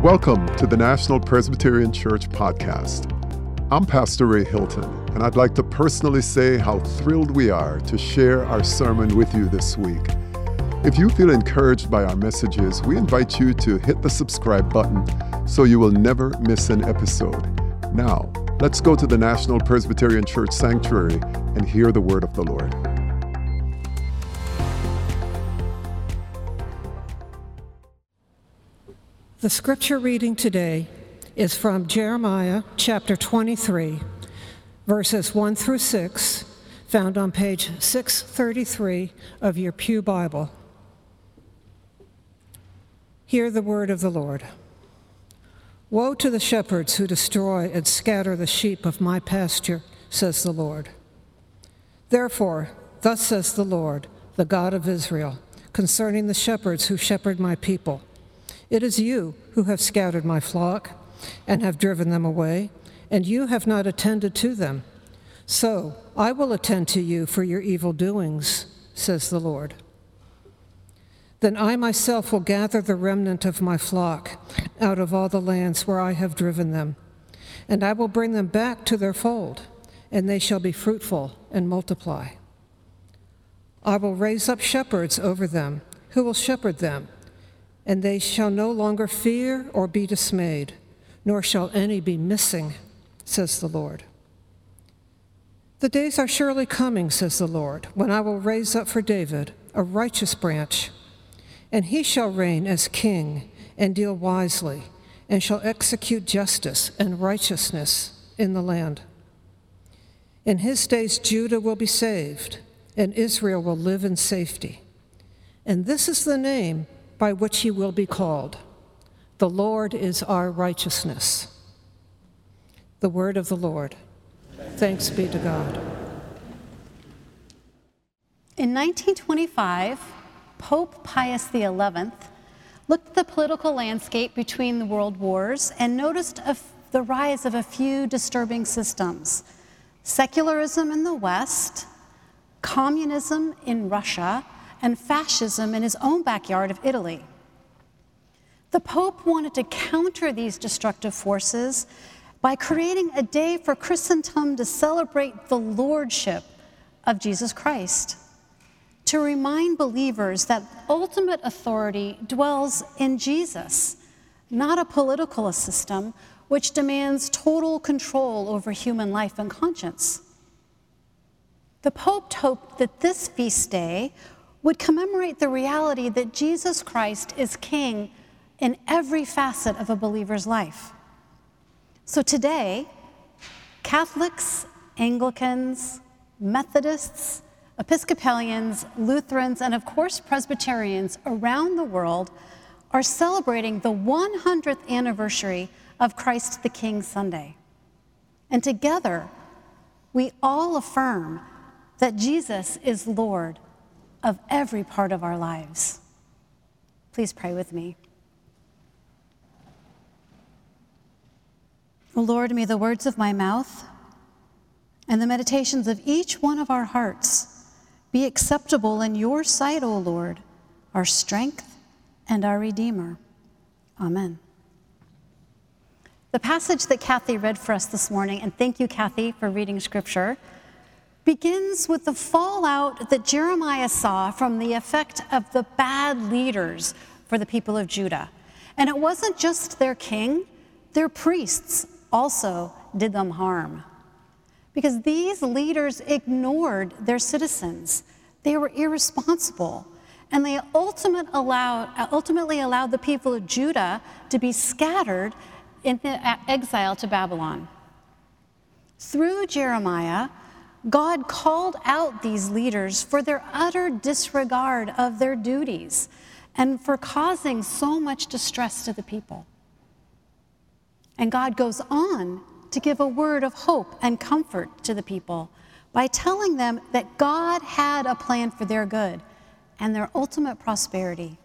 Welcome to the National Presbyterian Church podcast. I'm Pastor Ray Hilton, and I'd like to personally say how thrilled we are to share our sermon with you this week. If you feel encouraged by our messages, we invite you to hit the subscribe button so you will never miss an episode. Now, let's go to the National Presbyterian Church Sanctuary and hear the word of the Lord. The scripture reading today is from Jeremiah chapter 23, verses 1 through 6, found on page 633 of your Pew Bible. Hear the word of the Lord. Woe to the shepherds who destroy and scatter the sheep of my pasture, says the Lord. Therefore, thus says the Lord, the God of Israel, concerning the shepherds who shepherd my people. It is you who have scattered my flock and have driven them away, and you have not attended to them. So I will attend to you for your evil doings, says the Lord. Then I myself will gather the remnant of my flock out of all the lands where I have driven them, and I will bring them back to their fold, and they shall be fruitful and multiply. I will raise up shepherds over them who will shepherd them, and they shall no longer fear or be dismayed, nor shall any be missing, says the Lord. The days are surely coming, says the Lord, when I will raise up for David a righteous branch, and he shall reign as king and deal wisely, and shall execute justice and righteousness in the land. In his days Judah will be saved, and Israel will live in safety. And this is the name by which he will be called. The Lord is our righteousness. The word of the Lord. Thanks be to God. In 1925, Pope Pius XI looked at the political landscape between the world wars and noticed the rise of a few disturbing systems: secularism in the West, communism in Russia, and fascism in his own backyard of Italy. The Pope wanted to counter these destructive forces by creating a day for Christendom to celebrate the lordship of Jesus Christ, to remind believers that ultimate authority dwells in Jesus, not a political system which demands total control over human life and conscience. The Pope hoped that this feast day would commemorate the reality that Jesus Christ is King in every facet of a believer's life. So today, Catholics, Anglicans, Methodists, Episcopalians, Lutherans, and of course Presbyterians around the world are celebrating the 100th anniversary of Christ the King Sunday. And together, we all affirm that Jesus is Lord of every part of our lives. Please pray with me. O Lord, may the words of my mouth and the meditations of each one of our hearts be acceptable in your sight, O Lord, our strength and our Redeemer. Amen. The passage that Kathy read for us this morning, and thank you, Kathy, for reading scripture, begins with the fallout that Jeremiah saw from the effect of the bad leaders for the people of Judah. And it wasn't just their king, their priests also did them harm. Because these leaders ignored their citizens. They were irresponsible. And they ultimately allowed the people of Judah to be scattered into exile to Babylon. Through Jeremiah, God called out these leaders for their utter disregard of their duties and for causing so much distress to the people. And God goes on to give a word of hope and comfort to the people by telling them that God had a plan for their good and their ultimate prosperity.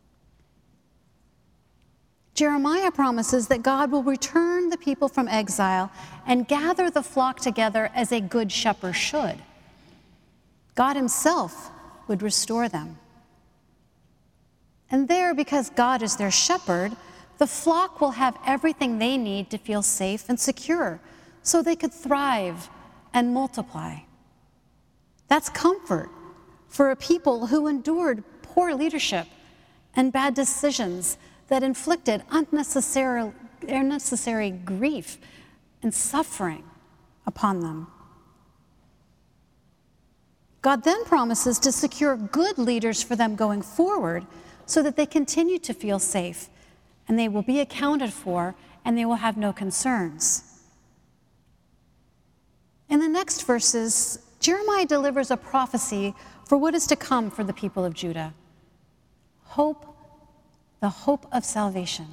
Jeremiah promises that God will return the people from exile and gather the flock together as a good shepherd should. God himself would restore them. And there, because God is their shepherd, the flock will have everything they need to feel safe and secure so they could thrive and multiply. That's comfort for a people who endured poor leadership and bad decisions that inflicted unnecessary grief and suffering upon them. God then promises to secure good leaders for them going forward so that they continue to feel safe and they will be accounted for and they will have no concerns. In the next verses, Jeremiah delivers a prophecy for what is to come for the people of Judah. Hope, the hope of salvation.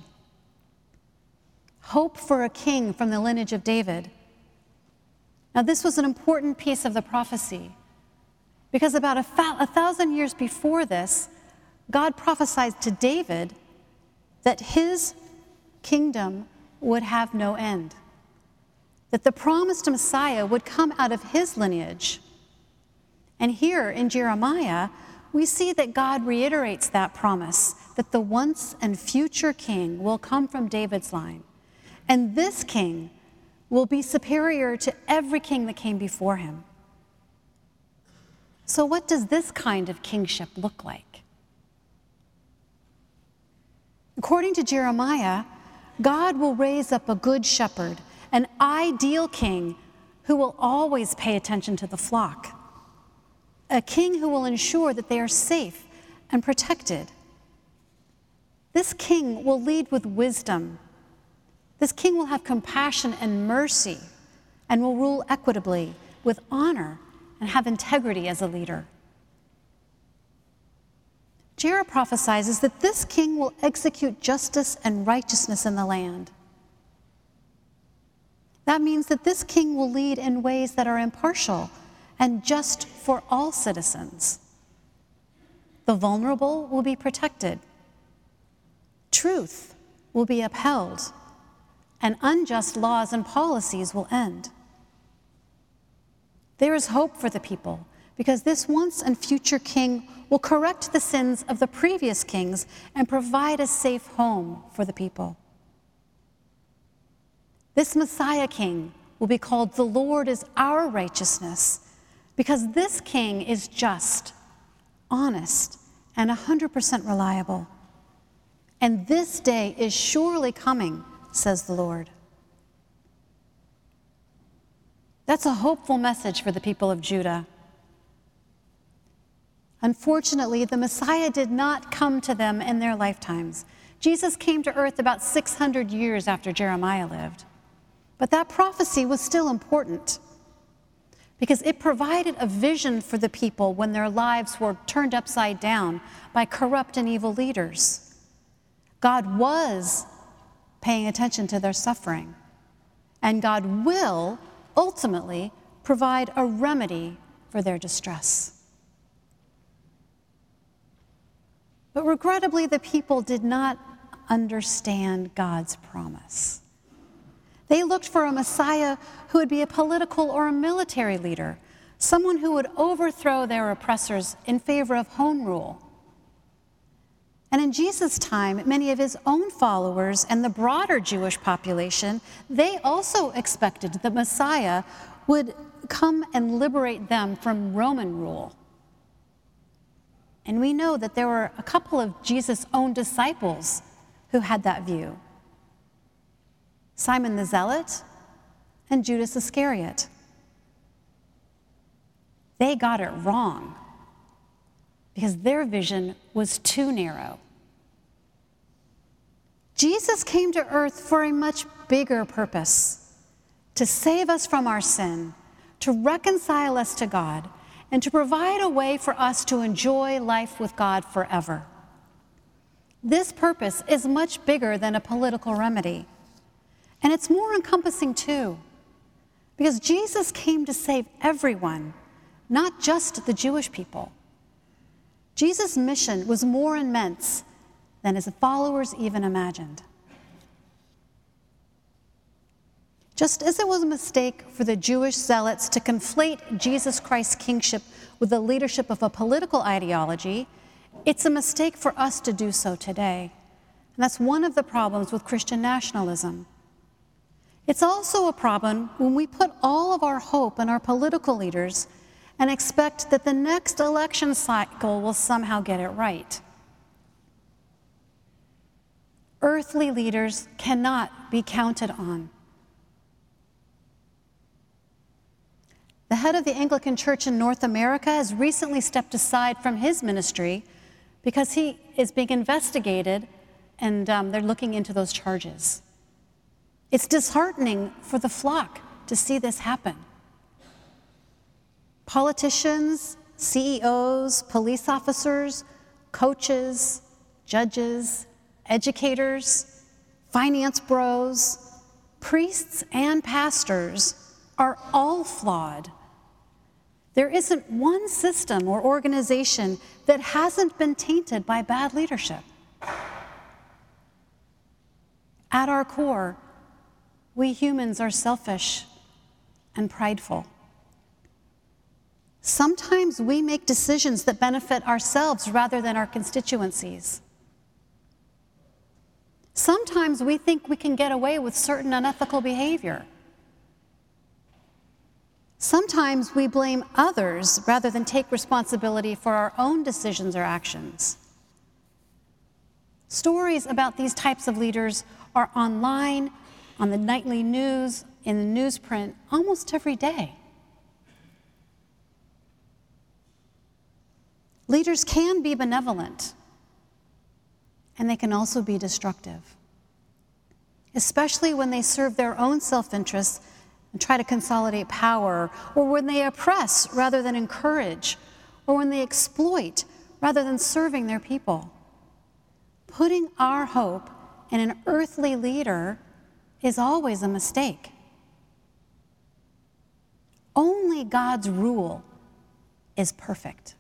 Hope for a king from the lineage of David. Now, this was an important piece of the prophecy because about 1,000 years before this, God prophesied to David that his kingdom would have no end, that the promised Messiah would come out of his lineage. And here in Jeremiah, we see that God reiterates that promise, that the once and future king will come from David's line. And this king will be superior to every king that came before him. So what does this kind of kingship look like? According to Jeremiah, God will raise up a good shepherd, an ideal king who will always pay attention to the flock, a king who will ensure that they are safe and protected. This king will lead with wisdom. This king will have compassion and mercy and will rule equitably with honor and have integrity as a leader. Jeremiah prophesies that this king will execute justice and righteousness in the land. That means that this king will lead in ways that are impartial and just for all citizens. The vulnerable will be protected. Truth will be upheld, and unjust laws and policies will end. There is hope for the people because this once and future king will correct the sins of the previous kings and provide a safe home for the people. This Messiah king will be called the Lord is our righteousness because this king is just, honest, and 100% reliable. And this day is surely coming, says the Lord. That's a hopeful message for the people of Judah. Unfortunately, the Messiah did not come to them in their lifetimes. Jesus came to earth about 600 years after Jeremiah lived. But that prophecy was still important because it provided a vision for the people when their lives were turned upside down by corrupt and evil leaders. God was paying attention to their suffering, and God will ultimately provide a remedy for their distress. But regrettably, the people did not understand God's promise. They looked for a Messiah who would be a political or a military leader, someone who would overthrow their oppressors in favor of home rule. And in Jesus' time, many of his own followers and the broader Jewish population, they also expected the Messiah would come and liberate them from Roman rule. And we know that there were a couple of Jesus' own disciples who had that view: Simon the Zealot and Judas Iscariot. They got it wrong because their vision was too narrow. Jesus came to earth for a much bigger purpose: to save us from our sin, to reconcile us to God, and to provide a way for us to enjoy life with God forever. This purpose is much bigger than a political remedy, and it's more encompassing too, because Jesus came to save everyone, not just the Jewish people. Jesus' mission was more immense than his followers even imagined. Just as it was a mistake for the Jewish zealots to conflate Jesus Christ's kingship with the leadership of a political ideology, it's a mistake for us to do so today. And that's one of the problems with Christian nationalism. It's also a problem when we put all of our hope in our political leaders and expect that the next election cycle will somehow get it right. Earthly leaders cannot be counted on. The head of the Anglican Church in North America has recently stepped aside from his ministry because he is being investigated and they're looking into those charges. It's disheartening for the flock to see this happen. Politicians, CEOs, police officers, coaches, judges, educators, finance bros, priests, and pastors are all flawed. There isn't one system or organization that hasn't been tainted by bad leadership. At our core, we humans are selfish and prideful. Sometimes we make decisions that benefit ourselves rather than our constituencies. Sometimes we think we can get away with certain unethical behavior. Sometimes we blame others rather than take responsibility for our own decisions or actions. Stories about these types of leaders are online, on the nightly news, in the newsprint, almost every day. Leaders can be benevolent, and they can also be destructive, especially when they serve their own self-interests and try to consolidate power, or when they oppress rather than encourage, or when they exploit rather than serving their people. Putting our hope in an earthly leader is always a mistake. Only God's rule is perfect.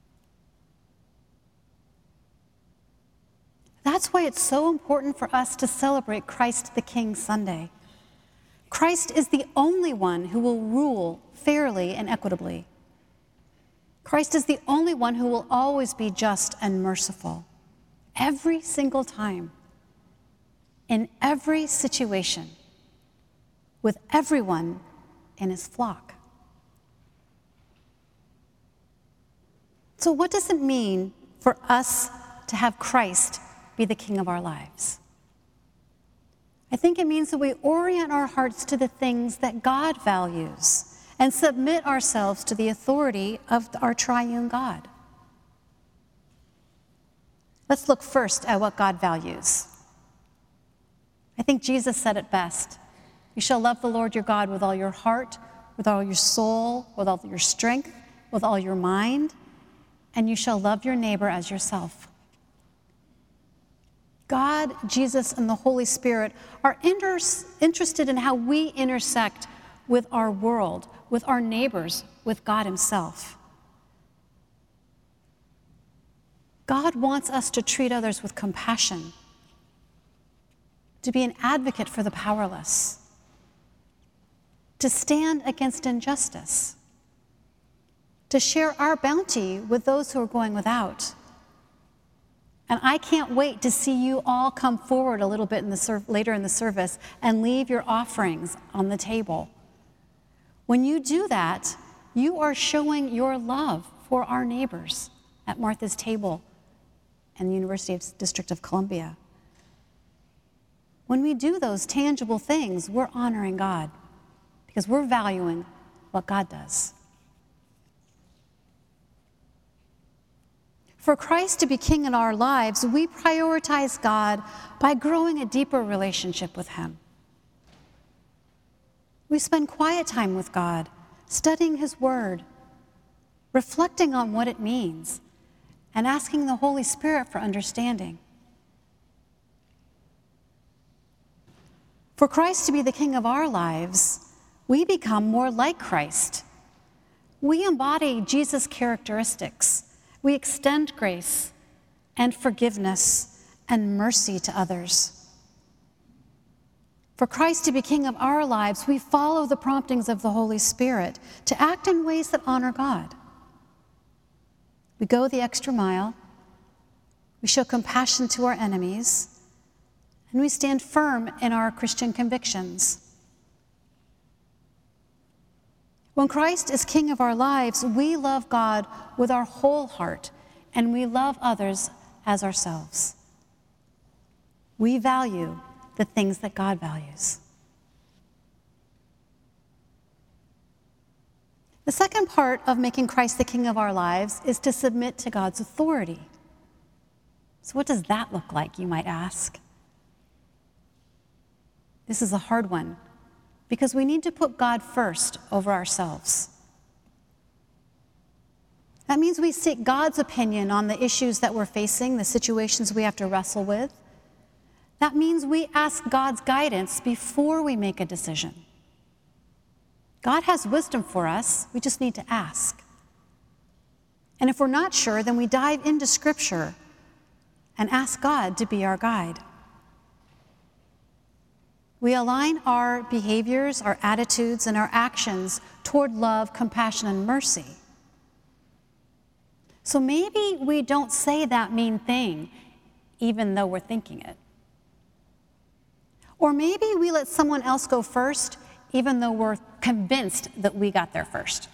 That's why it's so important for us to celebrate Christ the King Sunday. Christ is the only one who will rule fairly and equitably. Christ is the only one who will always be just and merciful, every single time, in every situation, with everyone in his flock. So what does it mean for us to have Christ be the king of our lives? I think it means that we orient our hearts to the things that God values and submit ourselves to the authority of our triune God. Let's look first at what God values. I think Jesus said it best. You shall love the Lord your God with all your heart, with all your soul, with all your strength, with all your mind, and you shall love your neighbor as yourself. God, Jesus, and the Holy Spirit are interested in how we intersect with our world, with our neighbors, with God himself. God wants us to treat others with compassion, to be an advocate for the powerless, to stand against injustice, to share our bounty with those who are going without. And I can't wait to see you all come forward a little bit later in the service and leave your offerings on the table. When you do that, you are showing your love for our neighbors at Martha's Table and the University District of Columbia. When we do those tangible things, we're honoring God because we're valuing what God does. For Christ to be king in our lives, we prioritize God by growing a deeper relationship with him. We spend quiet time with God, studying his word, reflecting on what it means, and asking the Holy Spirit for understanding. For Christ to be the king of our lives, we become more like Christ. We embody Jesus' characteristics. We extend grace and forgiveness and mercy to others. For Christ to be king of our lives, we follow the promptings of the Holy Spirit to act in ways that honor God. We go the extra mile. We show compassion to our enemies. and we stand firm in our Christian convictions. When Christ is King of our lives, we love God with our whole heart, and we love others as ourselves. We value the things that God values. The second part of making Christ the King of our lives is to submit to God's authority. So what does that look like, you might ask? This is a hard one, because we need to put God first over ourselves. That means we seek God's opinion on the issues that we're facing, the situations we have to wrestle with. That means we ask God's guidance before we make a decision. God has wisdom for us, we just need to ask. And if we're not sure, then we dive into Scripture and ask God to be our guide. We align our behaviors, our attitudes, and our actions toward love, compassion, and mercy. So maybe we don't say that mean thing, even though we're thinking it. Or maybe we let someone else go first, even though we're convinced that we got there first.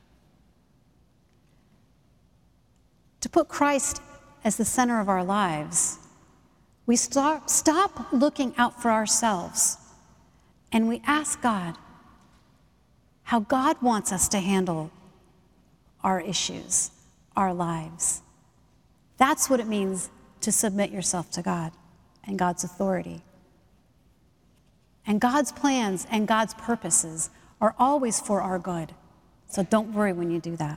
To put Christ as the center of our lives, we stop looking out for ourselves, and we ask God how God wants us to handle our issues, our lives. That's what it means to submit yourself to God and God's authority. And God's plans and God's purposes are always for our good. So don't worry when you do that.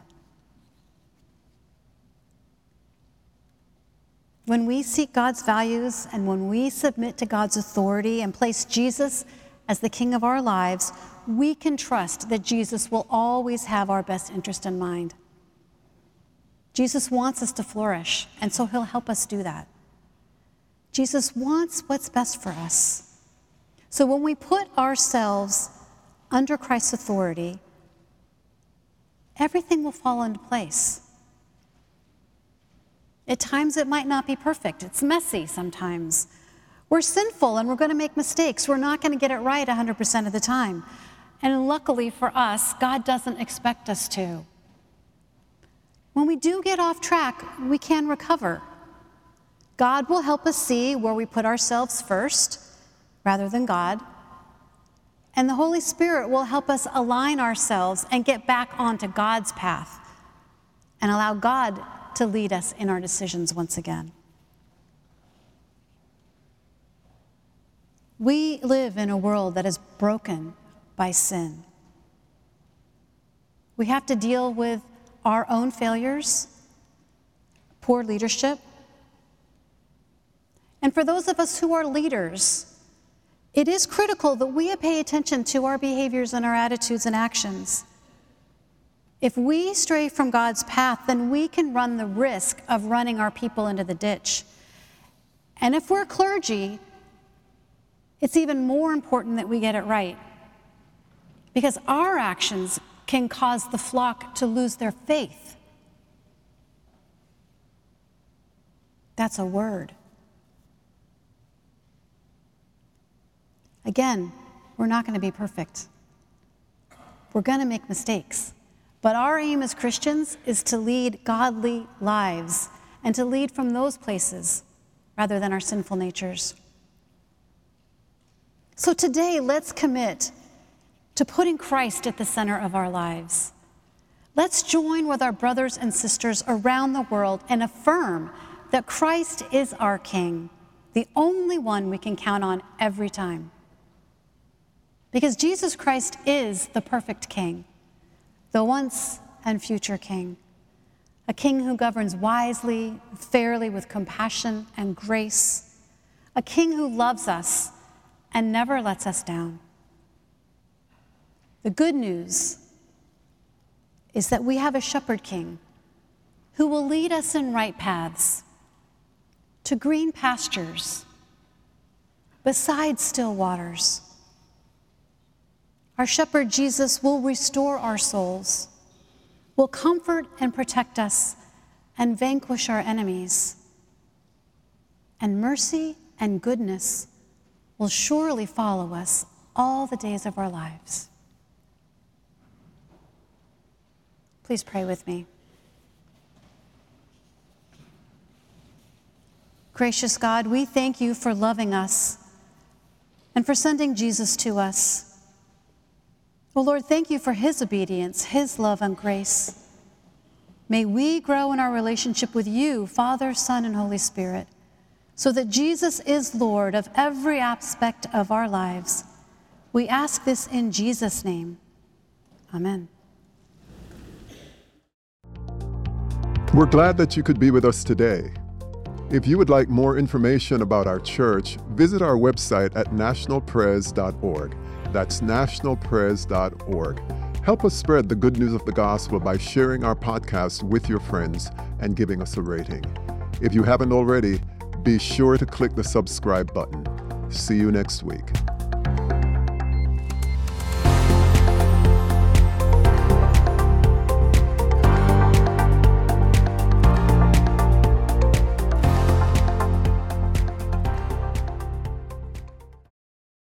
When we seek God's values and when we submit to God's authority and place Jesus as the King of our lives, we can trust that Jesus will always have our best interest in mind. Jesus wants us to flourish, and so he'll help us do that. Jesus wants what's best for us. So when we put ourselves under Christ's authority, everything will fall into place. At times it might not be perfect. It's messy sometimes. We're sinful and we're going to make mistakes. We're not going to get it right 100% of the time. And luckily for us, God doesn't expect us to. When we do get off track, we can recover. God will help us see where we put ourselves first rather than God. And the Holy Spirit will help us align ourselves and get back onto God's path and allow God to lead us in our decisions once again. We live in a world that is broken by sin. We have to deal with our own failures, poor leadership. And for those of us who are leaders, it is critical that we pay attention to our behaviors and our attitudes and actions. If we stray from God's path, then we can run the risk of running our people into the ditch. And if we're clergy, it's even more important that we get it right, because our actions can cause the flock to lose their faith. That's a word. Again, we're not going to be perfect. We're going to make mistakes. But our aim as Christians is to lead godly lives and to lead from those places rather than our sinful natures. So today, let's commit to putting Christ at the center of our lives. Let's join with our brothers and sisters around the world and affirm that Christ is our King, the only one we can count on every time. Because Jesus Christ is the perfect King, the once and future King, a King who governs wisely, fairly, with compassion and grace, a King who loves us and never lets us down. The good news is that we have a shepherd king who will lead us in right paths, to green pastures, beside still waters. Our shepherd Jesus will restore our souls, will comfort and protect us, and vanquish our enemies. And mercy and goodness will surely follow us all the days of our lives. Please pray with me. Gracious God, we thank you for loving us and for sending Jesus to us. Oh Lord, thank you for his obedience, his love and grace. May we grow in our relationship with you, Father, Son, and Holy Spirit, so that Jesus is Lord of every aspect of our lives. We ask this in Jesus' name. Amen. We're glad that you could be with us today. If you would like more information about our church, visit our website at nationalpres.org. That's nationalpres.org. Help us spread the good news of the gospel by sharing our podcast with your friends and giving us a rating. If you haven't already, be sure to click the subscribe button. See you next week.